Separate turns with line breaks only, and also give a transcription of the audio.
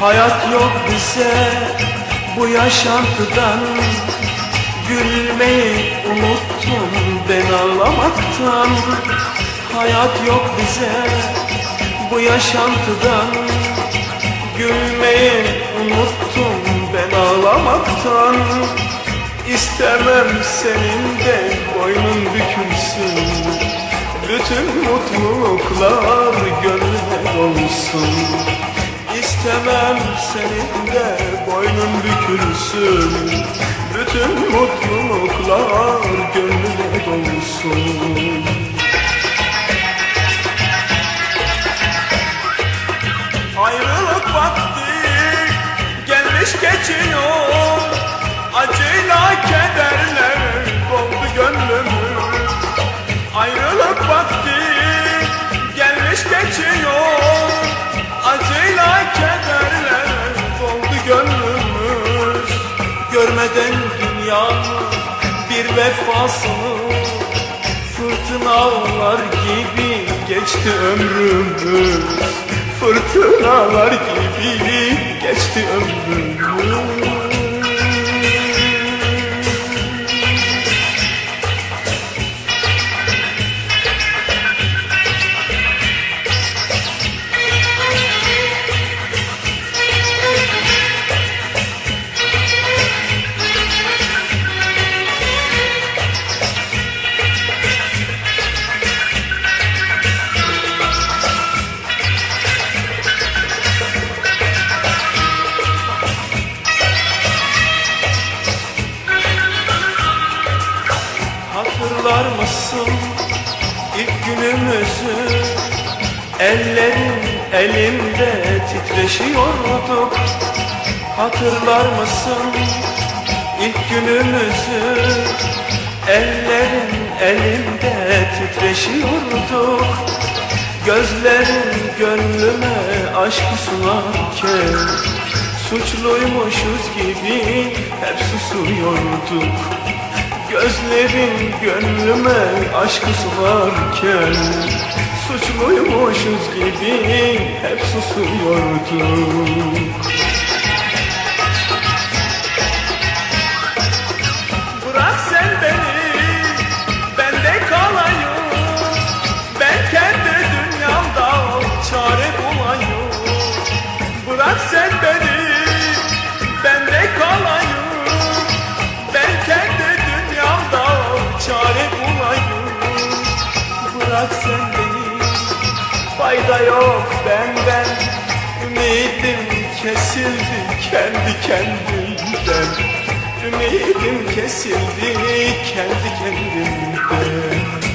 Hayat yok bize bu yaşantıdan, gülmeyi unuttum ben ağlamaktan. Hayat yok bize bu yaşantıdan, gülmeyi unuttum ben ağlamaktan. İstemem senin de boynun bükülsün, bütün mutluluklar gönlüne dolsun. İstemem senin de boynun bükülsün, bütün mutluluklar gönlüne dolsun. Ayrılık vakti gelmiş geçiyor, acıyla kederle doldu gönlümüz. Ayrılık vakti gelmiş geçiyor, acıyla kederle doldu gönlümüz. Görmeden dünyanın bir vefasını, fırtınalar gibi geçti ömrümüz. Fırtınalar gibi geçti ömrümüz. Hatırlar mısın ilk günümüzü? Ellerin elimde titreşiyorduk. Hatırlar mısın ilk günümüzü? Ellerin elimde titreşiyorduk. Gözlerin gönlüme aşkı sularken, suçluymuşuz gibi hep susuyorduk. Gözlerin gönlüme aşkı sularken, suçluymuşuz gibi hep susuyorduk. Bırak sen beni, ben de kalayım, ben kendi dünyamda çare bulayım. Bırak sen beni, ben de kalayım, ben kendi çare bulayım. Bırak sen beni, fayda yok benden. Ümidim kesildi kendi kendimden. Ümidim kesildi kendi kendimden.